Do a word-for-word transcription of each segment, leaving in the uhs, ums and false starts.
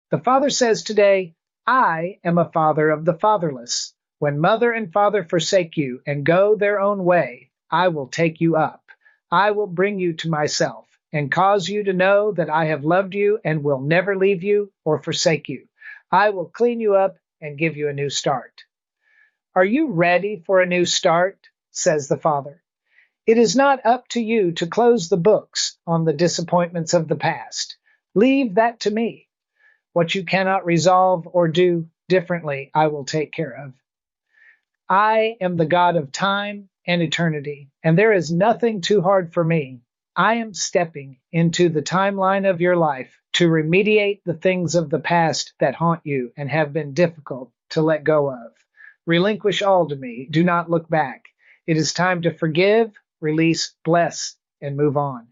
The Father says today, I am a father of the fatherless. When mother and father forsake you and go their own way, I will take you up. I will bring you to myself and cause you to know that I have loved you and will never leave you or forsake you. I will clean you up and give you a new start. Are you ready for a new start? Says the Father. It is not up to you to close the books on the disappointments of the past. Leave that to me. What you cannot resolve or do differently, I will take care of. I am the God of time and eternity, and there is nothing too hard for me. I am stepping into the timeline of your life to remediate the things of the past that haunt you and have been difficult to let go of. Relinquish all to me. Do not look back. It is time to forgive, release, bless, and move on.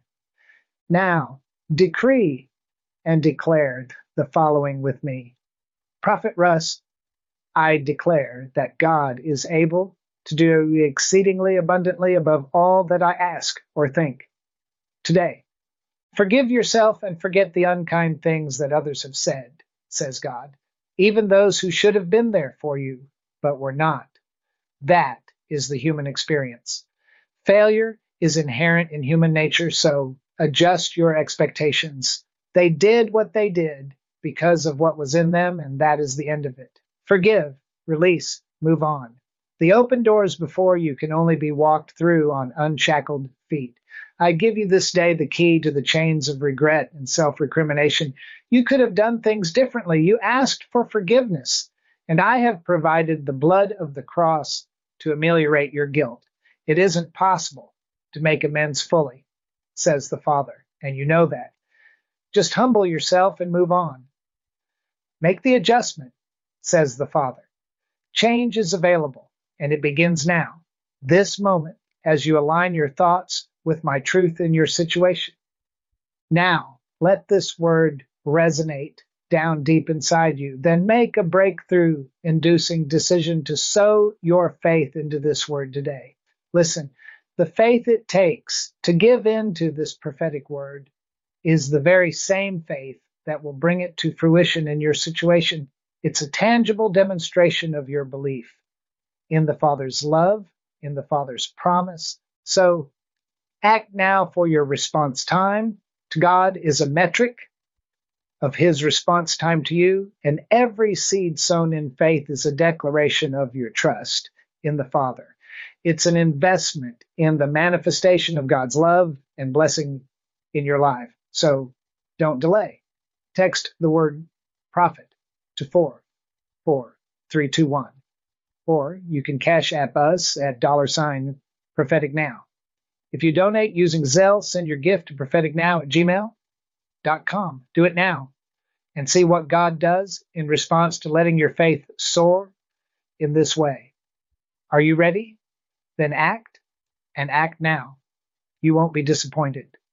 Now, decree and declare the following with me. Prophet Russ, I declare that God is able to do exceedingly abundantly above all that I ask or think. Today, forgive yourself and forget the unkind things that others have said, says God, even those who should have been there for you, but were not. That is the human experience. Failure is inherent in human nature, so adjust your expectations. They did what they did because of what was in them, and that is the end of it. Forgive, release, move on. The open doors before you can only be walked through on unshackled feet. I give you this day the key to the chains of regret and self-recrimination. You could have done things differently. You asked for forgiveness, and I have provided the blood of the cross to ameliorate your guilt. It isn't possible to make amends fully, says the Father, and you know that. Just humble yourself and move on. Make the adjustment, says the Father. Change is available, and it begins now, this moment, as you align your thoughts with my truth in your situation. Now, let this word resonate down deep inside you. Then make a breakthrough-inducing decision to sow your faith into this word today. Listen, the faith it takes to give in to this prophetic word is the very same faith that will bring it to fruition in your situation. It's a tangible demonstration of your belief in the Father's love, in the Father's promise. So act now, for your response time to God is a metric of his response time to you, and every seed sown in faith is a declaration of your trust in the Father. It's an investment in the manifestation of God's love and blessing in your life. So don't delay. Text the word prophet to four four three two one. Or you can cash app us at dollar sign prophetic now. If you donate using Zelle, send your gift to prophetic now at gmail dot com. Do it now and see what God does in response to letting your faith soar in this way. Are you ready? Then act, and act now. You won't be disappointed.